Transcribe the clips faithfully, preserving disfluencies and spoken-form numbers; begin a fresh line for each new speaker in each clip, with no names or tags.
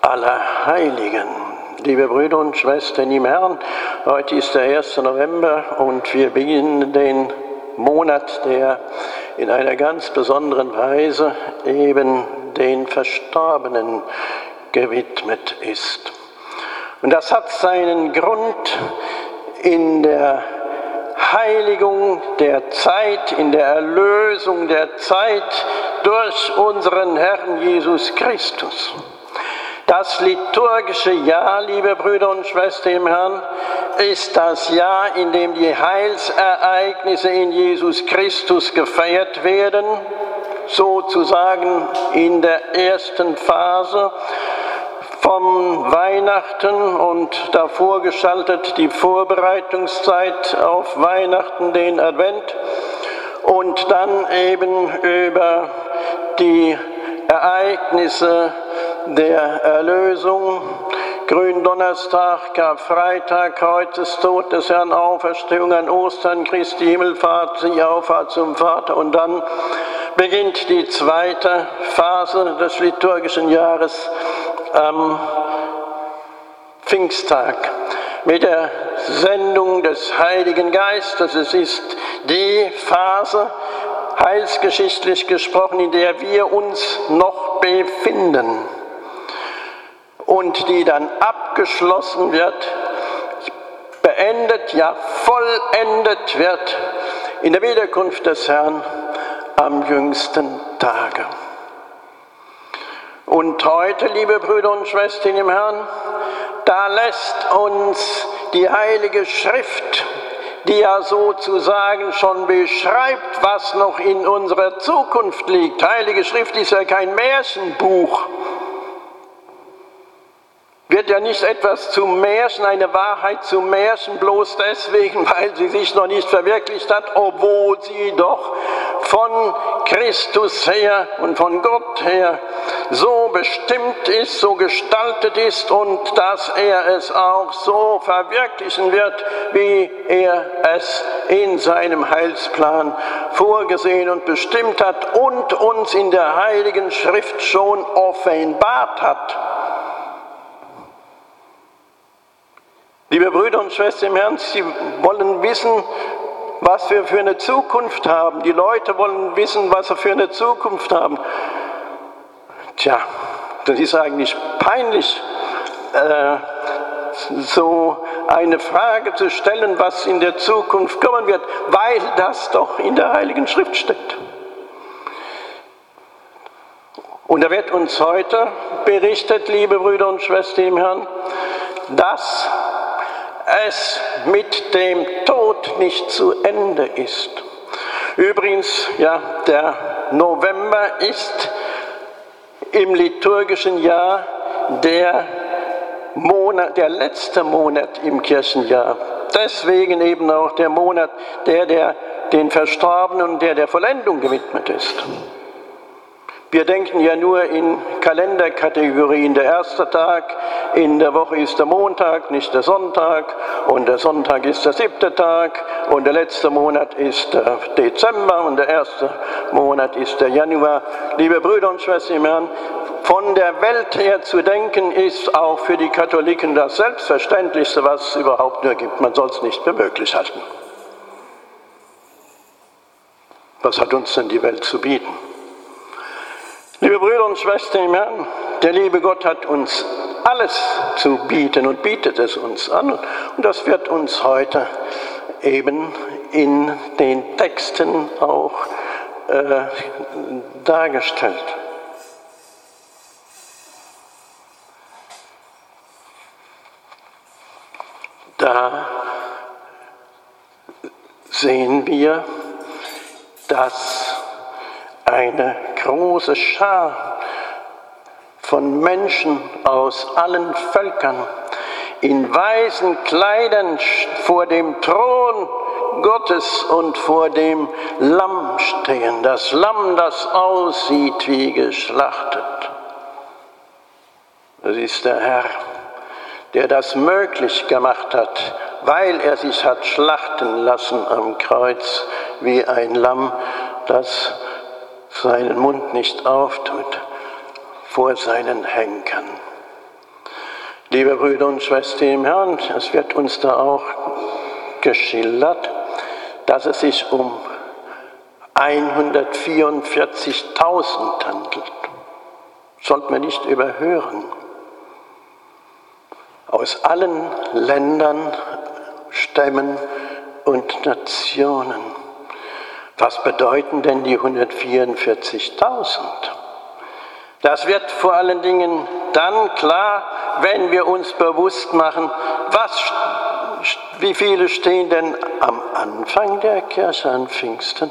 Allerheiligen. Liebe Brüder und Schwestern im Herrn, heute ist der erste November und wir beginnen den Monat, der in einer ganz besonderen Weise eben den Verstorbenen gewidmet ist. Und das hat seinen Grund in der Heiligung der Zeit, in der Erlösung der Zeit durch unseren Herrn Jesus Christus. Das liturgische Jahr, liebe Brüder und Schwestern im Herrn, ist das Jahr, in dem die Heilsereignisse in Jesus Christus gefeiert werden, sozusagen in der ersten Phase vom Weihnachten und davor geschaltet die Vorbereitungszeit auf Weihnachten, den Advent, und dann eben über die Ereignisse der Erlösung, Gründonnerstag, Karfreitag, Kreuzestod des Herrn, Auferstehung an Ostern, Christi Himmelfahrt, die Auffahrt zum Vater, und dann beginnt die zweite Phase des liturgischen Jahres am Pfingsttag mit der Sendung des Heiligen Geistes. Es ist die Phase, heilsgeschichtlich gesprochen, in der wir uns noch befinden und die dann abgeschlossen wird, beendet, ja vollendet wird in der Wiederkunft des Herrn am jüngsten Tage. Und heute, liebe Brüder und Schwestern im Herrn, da lässt uns die Heilige Schrift, die ja sozusagen schon beschreibt, was noch in unserer Zukunft liegt. Heilige Schrift ist ja kein Märchenbuch. Wird ja nicht etwas zum Märchen, eine Wahrheit zum Märchen, bloß deswegen, weil sie sich noch nicht verwirklicht hat, obwohl sie doch von Christus her und von Gott her so bestimmt ist, so gestaltet ist und dass er es auch so verwirklichen wird, wie er es in seinem Heilsplan vorgesehen und bestimmt hat und uns in der Heiligen Schrift schon offenbart hat. Liebe Brüder und Schwestern im Herrn, Sie wollen wissen, was wir für eine Zukunft haben. Die Leute wollen wissen, was wir für eine Zukunft haben. Tja, das ist eigentlich peinlich, äh, so eine Frage zu stellen, was in der Zukunft kommen wird, weil das doch in der Heiligen Schrift steht. Und da wird uns heute berichtet, liebe Brüder und Schwestern im Herrn, dass es mit dem Tod nicht zu Ende ist. Übrigens, ja, der November ist im liturgischen Jahr der Monat, der letzte Monat im Kirchenjahr. Deswegen eben auch der Monat, der, der den Verstorbenen und der der Vollendung gewidmet ist. Wir denken ja nur in Kalenderkategorien. Der erste Tag in der Woche ist der Montag, nicht der Sonntag. Und der Sonntag ist der siebte Tag. Und der letzte Monat ist der Dezember. Und der erste Monat ist der Januar. Liebe Brüder und Schwestern im Herrn, von der Welt her zu denken, ist auch für die Katholiken das Selbstverständlichste, was es überhaupt nur gibt. Man soll es nicht für möglich halten. Was hat uns denn die Welt zu bieten? Liebe Brüder und Schwestern im Herrn, der liebe Gott hat uns alles zu bieten und bietet es uns an. Und das wird uns heute eben in den Texten auch äh, dargestellt. Da sehen wir, dass eine große Schar von Menschen aus allen Völkern in weißen Kleidern vor dem Thron Gottes und vor dem Lamm stehen. Das Lamm, das aussieht wie geschlachtet. Das ist der Herr, der das möglich gemacht hat, weil er sich hat schlachten lassen am Kreuz wie ein Lamm, das seinen Mund nicht auftut vor seinen Henkern. Liebe Brüder und Schwestern im Herrn, es wird uns da auch geschildert, dass es sich um hundertvierundvierzigtausend handelt. Sollten wir nicht überhören. Aus allen Ländern, Stämmen und Nationen. Was bedeuten denn die hundertvierundvierzigtausend? Das wird vor allen Dingen dann klar, wenn wir uns bewusst machen, was, wie viele stehen denn am Anfang der Kirche an Pfingsten?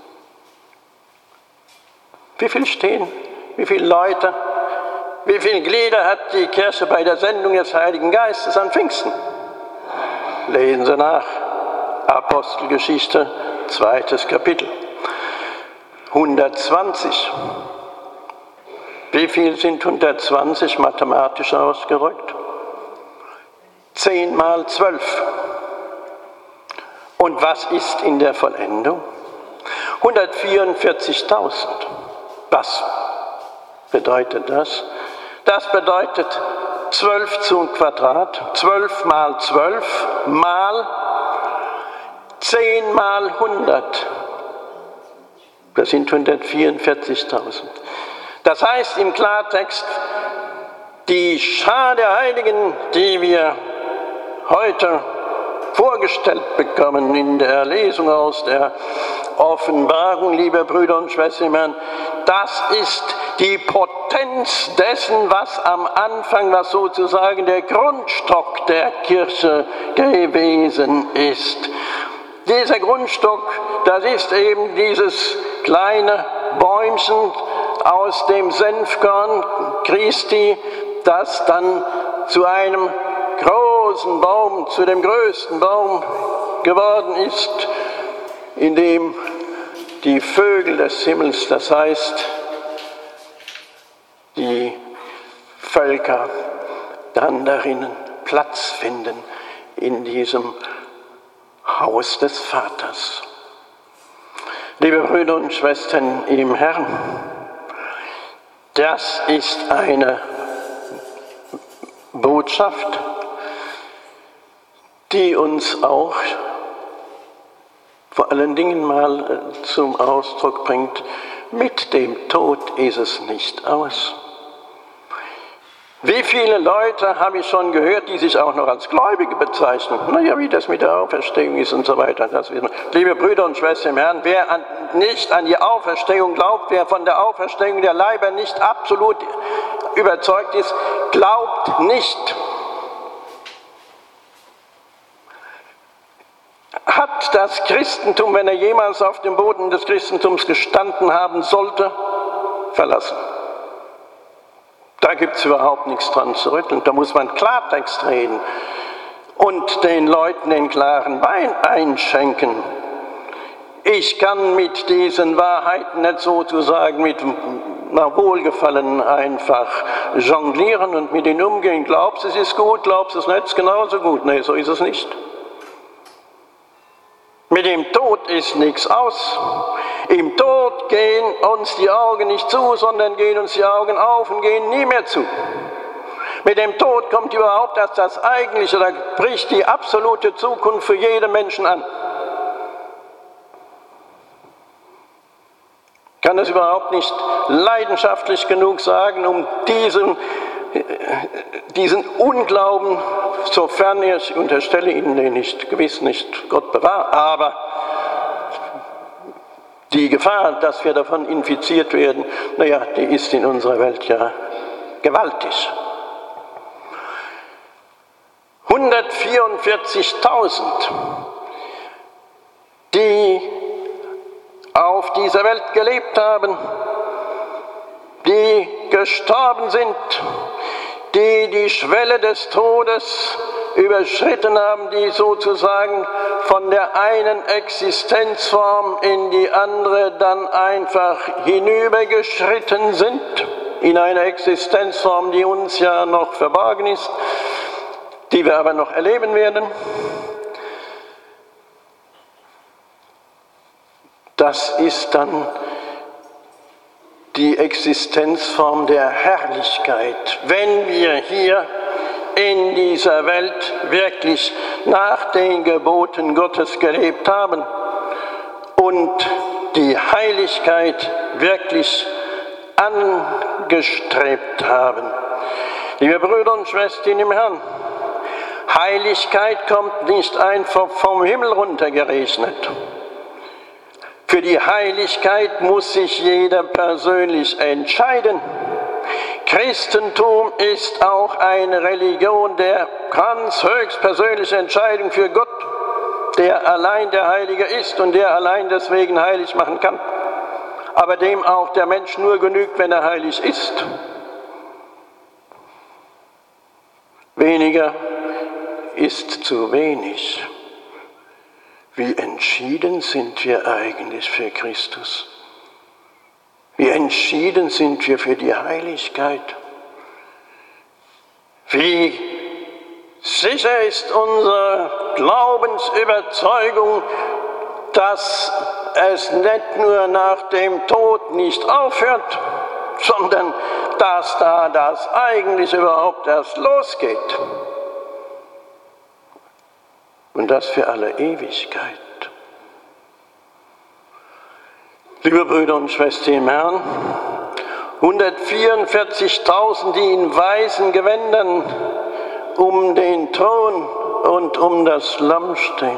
Wie viele stehen? Wie viele Leute? Wie viele Glieder hat die Kirche bei der Sendung des Heiligen Geistes an Pfingsten? Lesen Sie nach. Apostelgeschichte, zweites Kapitel. hundertzwanzig. Wie viel sind hundertzwanzig mathematisch ausgerückt? zehn mal zwölf. Und was ist in der Vollendung? hundertvierundvierzigtausend. Was bedeutet das? Das bedeutet zwölf zum Quadrat, zwölf mal zwölf mal zehn mal hundert. Das sind hundertvierundvierzigtausend. Das heißt im Klartext, die Schar der Heiligen, die wir heute vorgestellt bekommen in der Lesung aus der Offenbarung, liebe Brüder und Schwestern, das ist die Potenz dessen, was am Anfang, was sozusagen der Grundstock der Kirche gewesen ist. Dieser Grundstock, das ist eben dieses kleine Bäumchen aus dem Senfkorn Christi, das dann zu einem großen Baum, zu dem größten Baum geworden ist, in dem die Vögel des Himmels, das heißt die Völker, dann darin Platz finden in diesem Haus des Vaters. Liebe Brüder und Schwestern im Herrn, das ist eine Botschaft, die uns auch vor allen Dingen mal zum Ausdruck bringt, mit dem Tod ist es nicht aus. Wie viele Leute habe ich schon gehört, die sich auch noch als Gläubige bezeichnen? Naja, wie das mit der Auferstehung ist und so weiter. Das wissen wir. Liebe Brüder und Schwestern im Herrn, wer an, nicht an die Auferstehung glaubt, wer von der Auferstehung der Leiber nicht absolut überzeugt ist, glaubt nicht. Hat das Christentum, wenn er jemals auf dem Boden des Christentums gestanden haben sollte, verlassen. Da gibt es überhaupt nichts dran zu rütteln. Da muss man Klartext reden und den Leuten den klaren Wein einschenken. Ich kann mit diesen Wahrheiten nicht sozusagen mit nach Wohlgefallen einfach jonglieren und mit ihnen umgehen. Glaubst du, es ist gut, glaubst du, es ist nicht, genauso gut. Nein, so ist es nicht. Mit dem Tod ist nichts aus. Im Tod gehen uns die Augen nicht zu, sondern gehen uns die Augen auf und gehen nie mehr zu. Mit dem Tod kommt überhaupt erst das Eigentliche, da bricht die absolute Zukunft für jeden Menschen an. Ich kann das überhaupt nicht leidenschaftlich genug sagen, um diesen, diesen Unglauben, sofern ich unterstelle Ihnen den nicht, gewiss nicht, Gott bewahre, aber die Gefahr, dass wir davon infiziert werden, naja, die ist in unserer Welt ja gewaltig. hundertvierundvierzigtausend, die auf dieser Welt gelebt haben, die gestorben sind, die die Schwelle des Todes überschritten haben, die sozusagen von der einen Existenzform in die andere dann einfach hinübergeschritten sind, in eine Existenzform, die uns ja noch verborgen ist, die wir aber noch erleben werden. Das ist dann die Existenzform der Herrlichkeit, wenn wir hier in dieser Welt wirklich nach den Geboten Gottes gelebt haben und die Heiligkeit wirklich angestrebt haben. Liebe Brüder und Schwestern im Herrn, Heiligkeit kommt nicht einfach vom Himmel runtergeregnet. Für die Heiligkeit muss sich jeder persönlich entscheiden. Christentum ist auch eine Religion der ganz höchstpersönlichen Entscheidung für Gott, der allein der Heilige ist und der allein deswegen heilig machen kann, aber dem auch der Mensch nur genügt, wenn er heilig ist. Weniger ist zu wenig. Wie entschieden sind wir eigentlich für Christus? Wie entschieden sind wir für die Heiligkeit? Wie sicher ist unsere Glaubensüberzeugung, dass es nicht nur nach dem Tod nicht aufhört, sondern dass da das eigentlich überhaupt erst losgeht. Und das für alle Ewigkeit. Liebe Brüder und Schwestern im Herrn, hundertvierundvierzigtausend, die in weißen Gewändern um den Thron und um das Lamm stehen.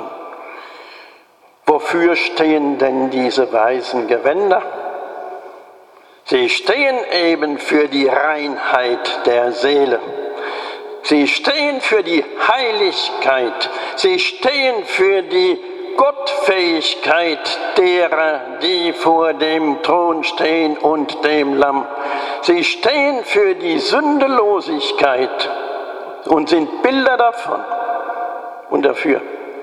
Wofür stehen denn diese weißen Gewänder? Sie stehen eben für die Reinheit der Seele. Sie stehen für die Heiligkeit. Sie stehen für die Gottfähigkeit derer, die vor dem Thron stehen und dem Lamm. Sie stehen für die Sündelosigkeit und sind Bilder davon und dafür.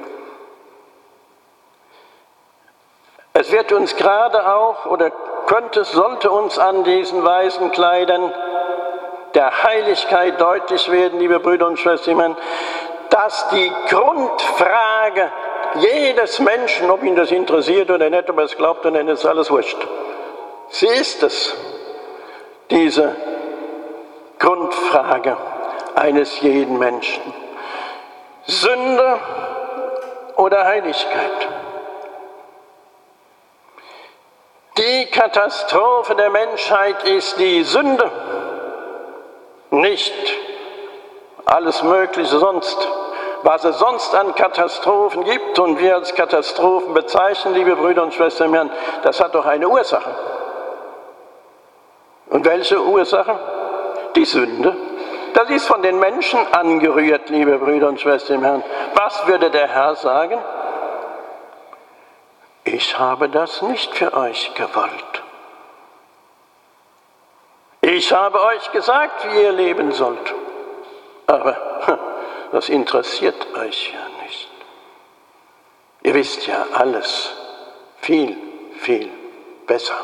Es wird uns gerade auch, oder könnte, sollte uns an diesen weißen Kleidern der Heiligkeit deutlich werden, liebe Brüder und Schwestern, dass die Grundfrage jedes Menschen, ob ihn das interessiert oder nicht, ob er es glaubt oder nicht, ist alles wurscht. Sie ist es, diese Grundfrage eines jeden Menschen. Sünde oder Heiligkeit? Die Katastrophe der Menschheit ist die Sünde, nicht alles Mögliche sonst. Was es sonst an Katastrophen gibt und wir als Katastrophen bezeichnen, liebe Brüder und Schwestern im Herrn, das hat doch eine Ursache. Und welche Ursache? Die Sünde. Das ist von den Menschen angerührt, liebe Brüder und Schwestern im Herrn. Was würde der Herr sagen? Ich habe das nicht für euch gewollt. Ich habe euch gesagt, wie ihr leben sollt. Aber das interessiert euch ja nicht. Ihr wisst ja alles viel, viel besser.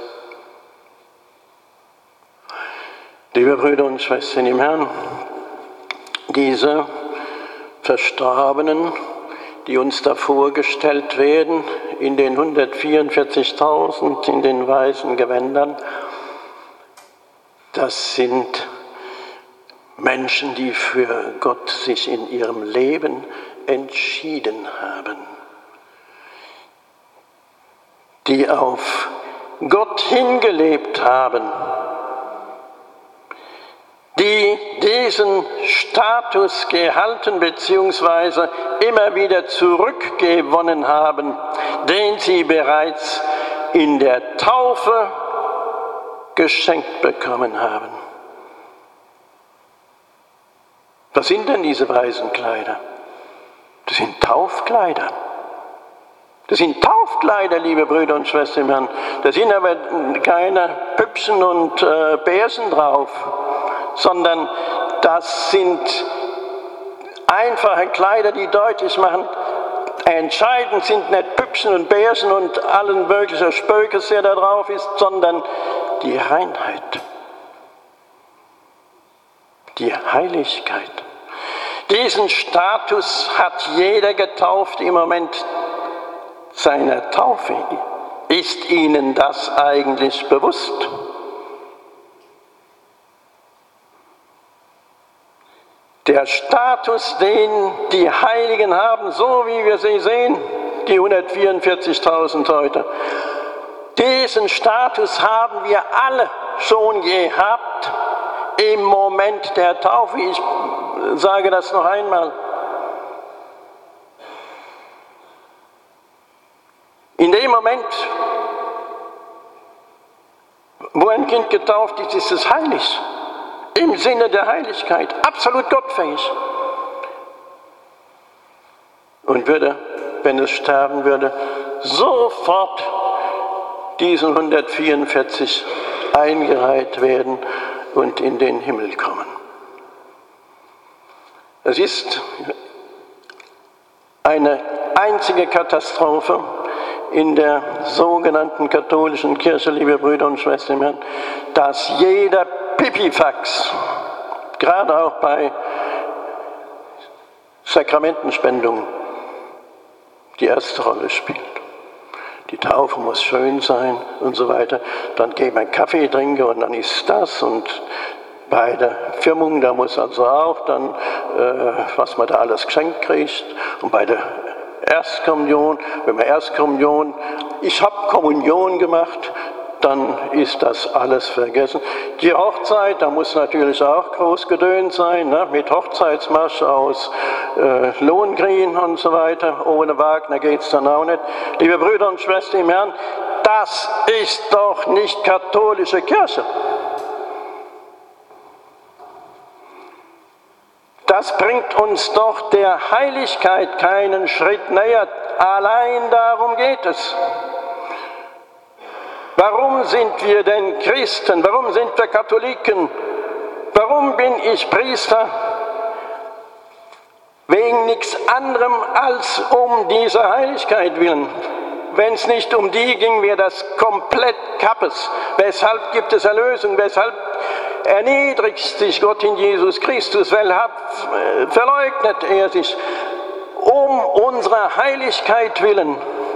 Liebe Brüder und Schwestern im Herrn, diese Verstorbenen, die uns da vorgestellt werden, in den hundertvierundvierzigtausend, in den weißen Gewändern, das sind Menschen, die für Gott sich in ihrem Leben entschieden haben, die auf Gott hingelebt haben, die diesen Status gehalten bzw. immer wieder zurückgewonnen haben, den sie bereits in der Taufe geschenkt bekommen haben. Was sind denn diese weißen Kleider? Das sind Taufkleider. Das sind Taufkleider, liebe Brüder und Schwestern im Herrn. Da sind aber keine Püppchen und äh, Bärchen drauf, sondern das sind einfache Kleider, die deutlich machen, entscheidend sind nicht Püppchen und Bärchen und allen möglichen Spökes, der da drauf ist, sondern die Reinheit, die Heiligkeit. Diesen Status hat jeder Getaufte im Moment seiner Taufe. Ist Ihnen das eigentlich bewusst? Der Status, den die Heiligen haben, so wie wir sie sehen, die hundertvierundvierzigtausend heute, diesen Status haben wir alle schon gehabt im Moment der Taufe. Ich sage das noch einmal. In dem Moment, wo ein Kind getauft ist, ist es heilig. Im Sinne der Heiligkeit, absolut gottfähig. Und würde, wenn es sterben würde, sofort diesen hundertvierundvierzig eingereiht werden und in den Himmel kommen. Es ist eine einzige Katastrophe in der sogenannten katholischen Kirche, liebe Brüder und Schwestern im Herrn, dass jeder Pipifax, gerade auch bei Sakramentenspendungen, die erste Rolle spielt. Die Taufe muss schön sein und so weiter. Dann geht man Kaffee trinken und dann ist das. Und bei der Firmung, da muss also auch dann, äh, was man da alles geschenkt kriegt. Und bei der Erstkommunion, wenn man Erstkommunion, ich habe Kommunion gemacht, dann ist das alles vergessen. Die Hochzeit, da muss natürlich auch groß gedönt sein, ne? Mit Hochzeitsmarsch aus äh, Lohengrin und so weiter. Ohne Wagner geht es dann auch nicht. Liebe Brüder und Schwestern im Herrn, das ist doch nicht katholische Kirche. Das bringt uns doch der Heiligkeit keinen Schritt näher. Allein darum geht es. Warum sind wir denn Christen? Warum sind wir Katholiken? Warum bin ich Priester? Wegen nichts anderem als um dieser Heiligkeit willen. Wenn es nicht um die ging, wäre das komplett kappes. Weshalb gibt es Erlösung? Weshalb erniedrigt sich Gott in Jesus Christus? Weshalb verleugnet er sich? Um unserer Heiligkeit willen.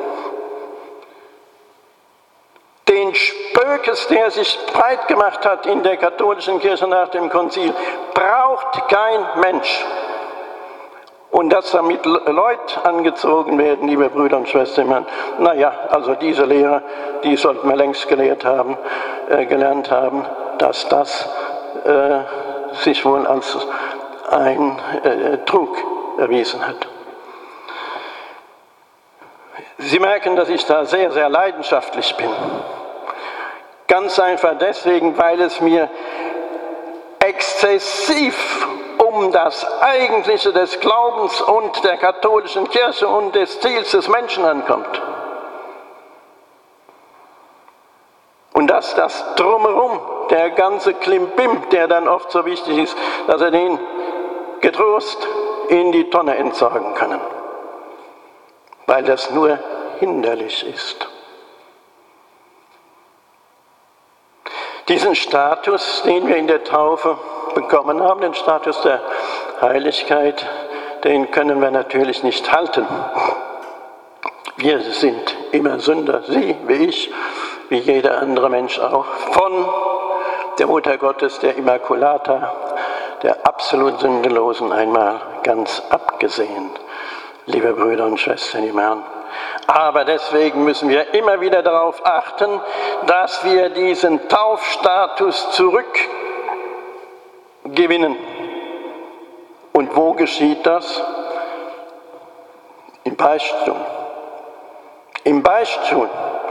Den Spökes, der sich breit gemacht hat in der katholischen Kirche nach dem Konzil, braucht kein Mensch. Und dass damit Leute angezogen werden, liebe Brüder und Schwestern, naja, also diese Lehre, die sollten wir längst gelehrt haben, äh, gelernt haben, dass das äh, sich wohl als ein äh, Trug erwiesen hat. Sie merken, dass ich da sehr, sehr leidenschaftlich bin. Ganz einfach deswegen, weil es mir exzessiv um das Eigentliche des Glaubens und der katholischen Kirche und des Ziels des Menschen ankommt. Und dass das Drumherum, der ganze Klimbim, der dann oft so wichtig ist, dass er den getrost in die Tonne entsorgen können. Weil das nur hinderlich ist. Diesen Status, den wir in der Taufe bekommen haben, den Status der Heiligkeit, den können wir natürlich nicht halten. Wir sind immer Sünder, Sie wie ich, wie jeder andere Mensch auch, von der Mutter Gottes, der Immaculata, der absolut Sündelosen einmal ganz abgesehen, liebe Brüder und Schwestern im Herrn. Aber deswegen müssen wir immer wieder darauf achten, dass wir diesen Taufstatus zurückgewinnen. Und wo geschieht das? Im Beichtstuhl. Im Beichtstuhl.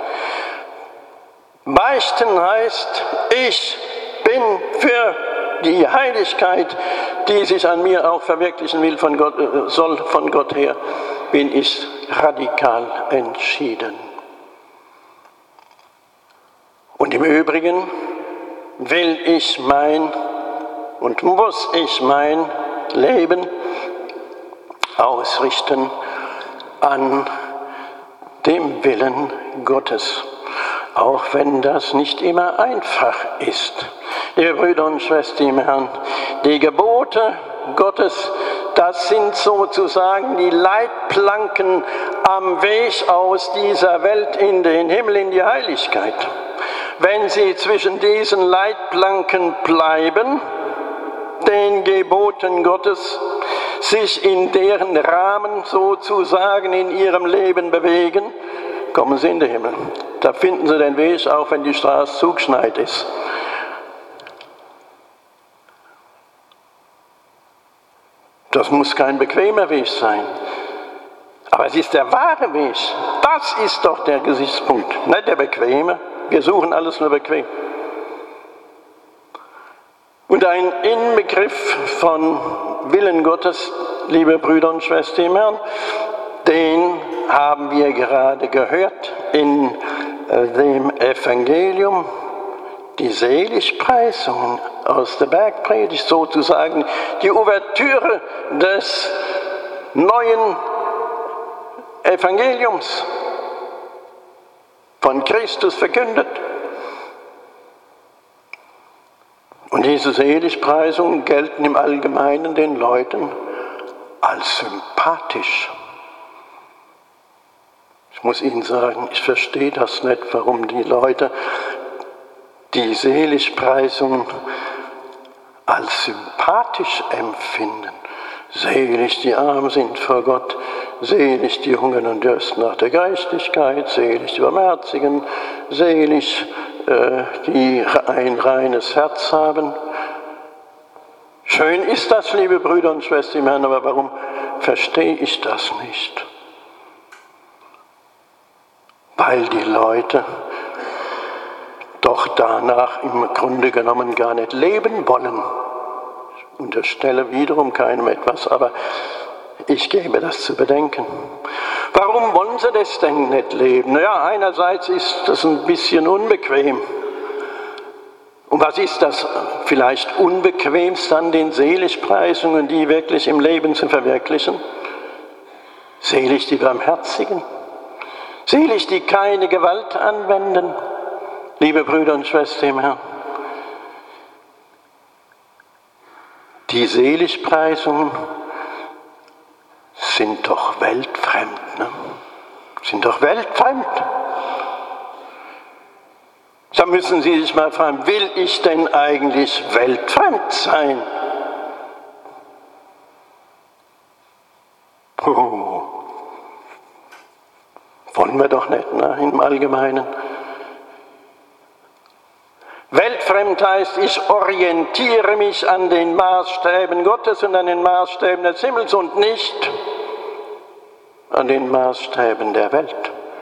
Beichten heißt, ich bin für die Heiligkeit, die sich an mir auch verwirklichen will, von Gott, soll von Gott her, bin ich radikal entschieden. Und im Übrigen will ich mein und muss ich mein Leben ausrichten an dem Willen Gottes, auch wenn das nicht immer einfach ist. Liebe Brüder und Schwestern im Herrn, die Gebote Gottes, das sind sozusagen die Leitplanken am Weg aus dieser Welt in den Himmel, in die Heiligkeit. Wenn Sie zwischen diesen Leitplanken bleiben, den Geboten Gottes, sich in deren Rahmen sozusagen in ihrem Leben bewegen, kommen sie in den Himmel. Da finden sie den Weg, auch wenn die Straße zugeschneit ist. Das muss kein bequemer Weg sein. Aber es ist der wahre Weg. Das ist doch der Gesichtspunkt, nicht der bequeme. Wir suchen alles nur bequem. Und ein Inbegriff von Willen Gottes, liebe Brüder und Schwestern im Herrn, den haben wir gerade gehört in dem Evangelium, die Seligpreisungen aus der Bergpredigt, sozusagen die Ouvertüre des neuen Evangeliums, von Christus verkündet. Und diese Seligpreisungen gelten im Allgemeinen den Leuten als sympathisch. Ich muss Ihnen sagen, ich verstehe das nicht, warum die Leute die Seligpreisungen als sympathisch empfinden. Selig die Armen sind vor Gott, selig die hungern und dürsten nach der Gerechtigkeit, selig die Barmherzigen, selig äh, die ein reines Herz haben. Schön ist das, liebe Brüder und Schwestern im Herrn, aber warum verstehe ich das nicht? Weil die Leute doch danach im Grunde genommen gar nicht leben wollen. Ich unterstelle wiederum keinem etwas, aber ich gebe das zu bedenken. Warum wollen sie das denn nicht leben? Ja, einerseits ist das ein bisschen unbequem. Und was ist das vielleicht Unbequemste an den Seligpreisungen, die wirklich im Leben zu verwirklichen? Selig die Barmherzigen, selig die keine Gewalt anwenden, liebe Brüder und Schwestern im Herrn. Die Seligpreisungen sind doch weltfremd, ne? Sind doch weltfremd. Da müssen Sie sich mal fragen, will ich denn eigentlich weltfremd sein? Oh. Wollen wir doch nicht, ne, im Allgemeinen. Weltfremd heißt, ich orientiere mich an den Maßstäben Gottes und an den Maßstäben des Himmels und nicht an den Maßstäben der Welt.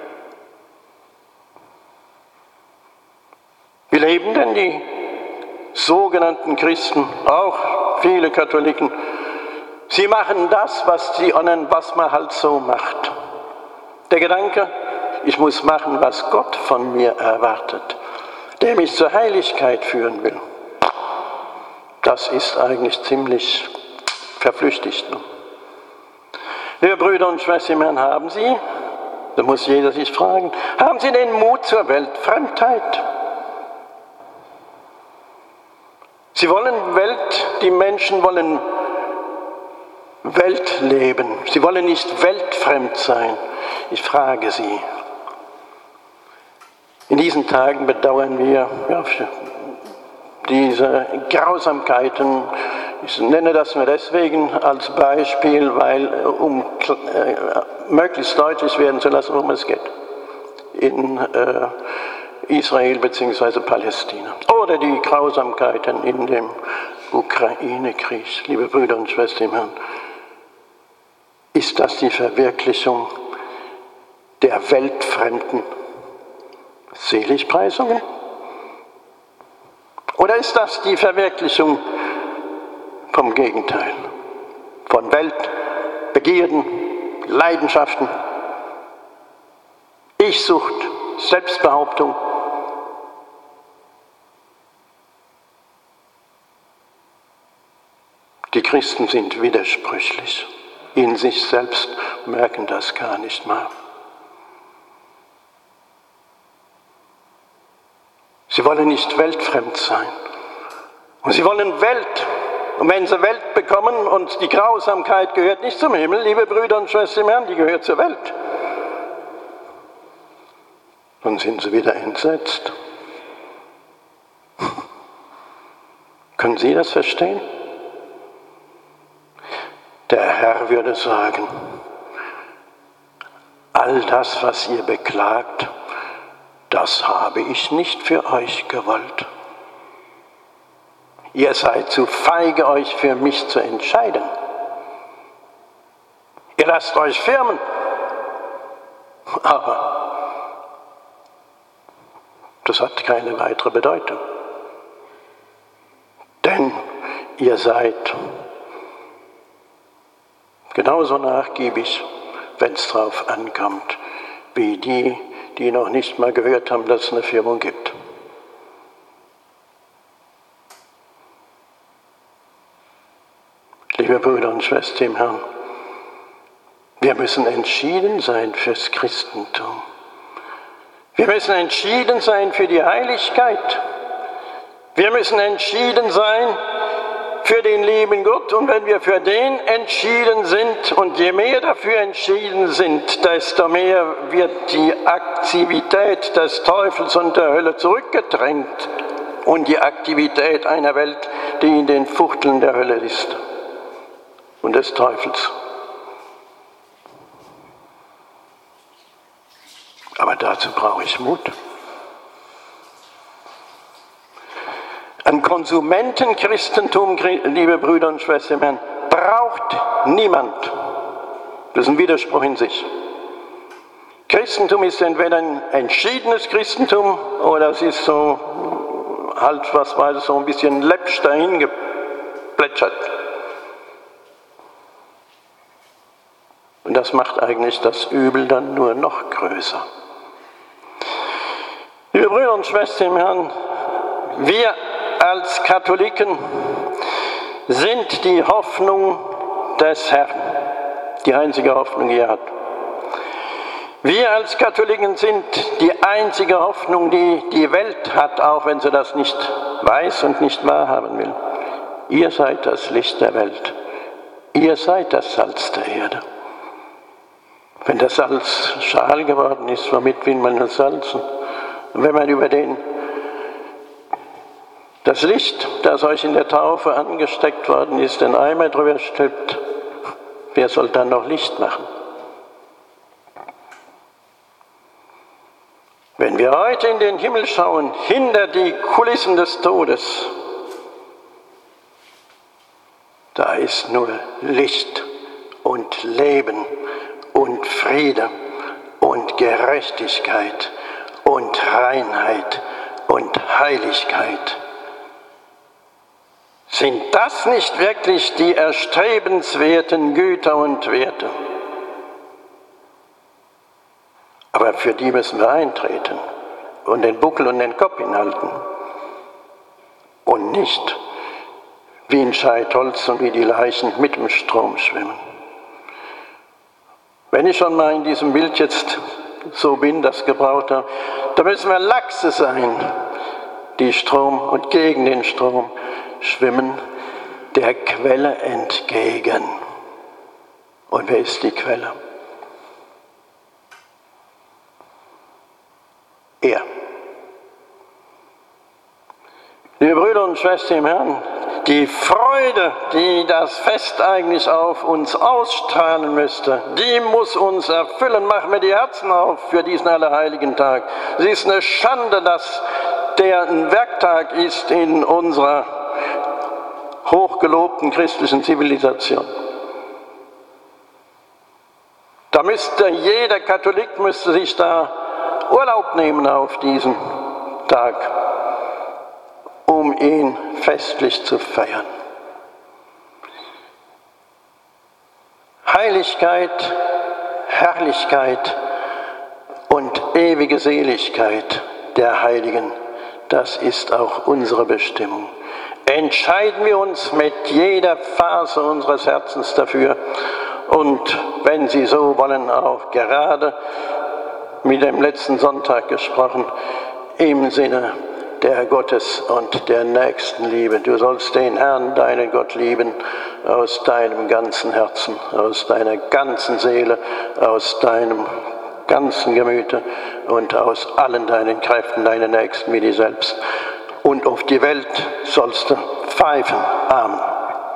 Wie leben denn die sogenannten Christen, auch viele Katholiken? Sie machen das, was, sie, was man halt so macht. Der Gedanke, ich muss machen, was Gott von mir erwartet, der mich zur Heiligkeit führen will. Das ist eigentlich ziemlich verflüchtigt. Liebe Brüder und Schwestern im Herrn, haben Sie, da muss jeder sich fragen, haben Sie den Mut zur Weltfremdheit? Sie wollen Welt, die Menschen wollen Welt leben. Sie wollen nicht weltfremd sein. Ich frage Sie. In diesen Tagen bedauern wir ja, diese Grausamkeiten. Ich nenne das nur deswegen als Beispiel, weil, um äh, möglichst deutlich werden zu lassen, worum es geht. In äh, Israel bzw. Palästina. Oder die Grausamkeiten in dem Ukraine-Krieg. Liebe Brüder und Schwestern im Herrn, ist das die Verwirklichung der weltfremden Seligpreisungen? Oder ist das die Verwirklichung vom Gegenteil? Von Welt, Begierden, Leidenschaften, Ich-Sucht, Selbstbehauptung? Die Christen sind widersprüchlich. In sich selbst merken das gar nicht mal. Sie wollen nicht weltfremd sein. Und sie wollen Welt. Und wenn sie Welt bekommen und die Grausamkeit gehört nicht zum Himmel, liebe Brüder und Schwestern im Herrn, die gehört zur Welt, dann sind sie wieder entsetzt. Können Sie das verstehen? würde sagen, all das, was ihr beklagt, das habe ich nicht für euch gewollt. Ihr seid zu feige, euch für mich zu entscheiden. Ihr lasst euch firmen. Aber das hat keine weitere Bedeutung. Denn ihr seid genauso nachgiebig, wenn es drauf ankommt, wie die, die noch nicht mal gehört haben, dass es eine Firmung gibt. Liebe Brüder und Schwestern im Herrn, wir müssen entschieden sein fürs Christentum. Wir müssen entschieden sein für die Heiligkeit. Wir müssen entschieden sein für den lieben Gott. Und wenn wir für den entschieden sind und je mehr dafür entschieden sind, desto mehr wird die Aktivität des Teufels und der Hölle zurückgedrängt und die Aktivität einer Welt, die in den Fuchteln der Hölle ist und des Teufels. Aber dazu brauche ich Mut. Ein Konsumentenchristentum, liebe Brüder und Schwestern im Herrn, braucht niemand. Das ist ein Widerspruch in sich. Christentum ist entweder ein entschiedenes Christentum oder es ist so, halt, was weiß ich, so ein bisschen läppsch dahin geplätschert. Und das macht eigentlich das Übel dann nur noch größer. Liebe Brüder und Schwestern im Herrn, wir als Katholiken sind die Hoffnung des Herrn, die einzige Hoffnung, die er hat. Wir als Katholiken sind die einzige Hoffnung, die die Welt hat, auch wenn sie das nicht weiß und nicht wahrhaben will. Ihr seid das Licht der Welt. Ihr seid das Salz der Erde. Wenn das Salz schal geworden ist, womit will man das salzen? Und wenn man über den, das Licht, das euch in der Taufe angesteckt worden ist, den Eimer drüber stülpt, wer soll dann noch Licht machen? Wenn wir heute in den Himmel schauen, hinter die Kulissen des Todes, da ist nur Licht und Leben und Friede und Gerechtigkeit und Reinheit und Heiligkeit. Sind das nicht wirklich die erstrebenswerten Güter und Werte? Aber für die müssen wir eintreten und den Buckel und den Kopf hinhalten und nicht wie ein Scheitholz und wie die Leichen mit dem Strom schwimmen. Wenn ich schon mal in diesem Bild jetzt so bin, das gebraucht habe, da müssen wir Lachse sein, die Strom und gegen den Strom schwimmen, der Quelle entgegen. Und wer ist die Quelle? Er. Liebe Brüder und Schwestern im Herrn, die Freude, die das Fest eigentlich auf uns ausstrahlen müsste, die muss uns erfüllen. Machen wir die Herzen auf für diesen Allerheiligen Tag. Es ist eine Schande, dass der ein Werktag ist in unserer hochgelobten christlichen Zivilisation. Da müsste jeder Katholik müsste sich da Urlaub nehmen auf diesen Tag, um ihn festlich zu feiern. Heiligkeit, Herrlichkeit und ewige Seligkeit der Heiligen, das ist auch unsere Bestimmung. Entscheiden wir uns mit jeder Phase unseres Herzens dafür und wenn Sie so wollen, auch gerade mit dem letzten Sonntag gesprochen, im Sinne der Gottes- und der Nächstenliebe. Du sollst den Herrn, deinen Gott, lieben aus deinem ganzen Herzen, aus deiner ganzen Seele, aus deinem ganzen Gemüte und aus allen deinen Kräften, deinen Nächsten wie dir selbst. Und auf die Welt sollst du pfeifen. Amen.